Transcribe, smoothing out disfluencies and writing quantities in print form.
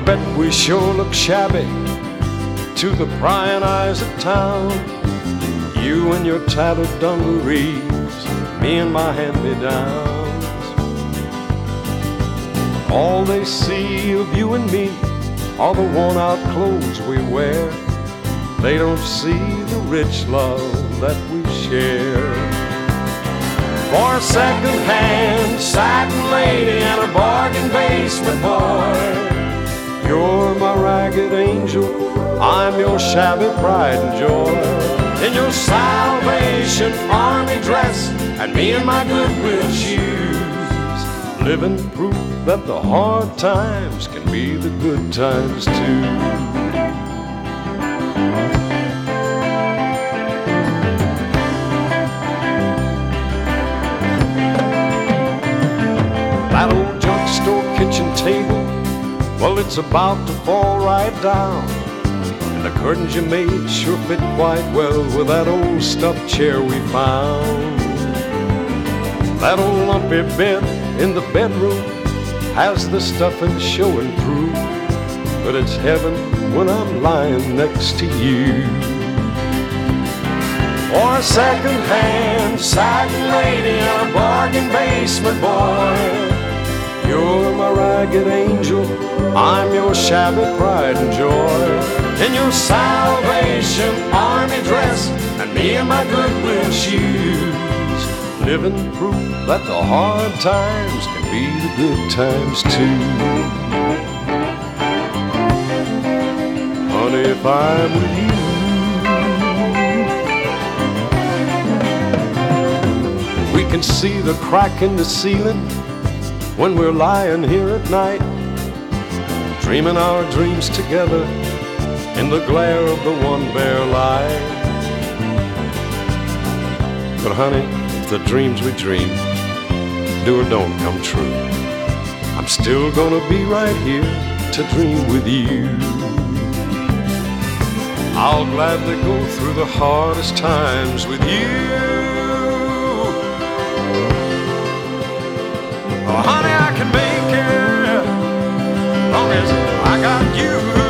bet we sure look shabby to the prying eyes of town. You and your tattered dungarees, me and my hand-me-downs. All they see of you and me are the worn-out clothes we wear. They don't see the rich love that we share. For a second-hand satin lady and a bargain basement boy, you're my ragged angel, I'm your shabby pride and joy. In your Salvation Army dress and me in my Goodwill shoes, living proof that the hard times can be the good times too. That old drugstore kitchen table, well, it's about to fall right down. And the curtains you made sure fit quite well with that old stuffed chair we found. That old lumpy bed in the bedroom has the stuffing showing through, but it's heaven when I'm lying next to you. Or a second-hand satin lady and a bargain basement boy, you're my ragged angel, I'm your shabby pride and joy. In your Salvation Army dress and me in my Goodwill shoes, living proof that the hard times can be the good times too. Honey, if I'm with you, we can see the crack in the ceiling when we're lying here at night, dreaming our dreams together in the glare of the one bare light. But honey, if the dreams we dream do or don't come true, I'm still gonna be right here to dream with you. I'll gladly go through the hardest times with you. Oh, honey, I can make it long as I got you.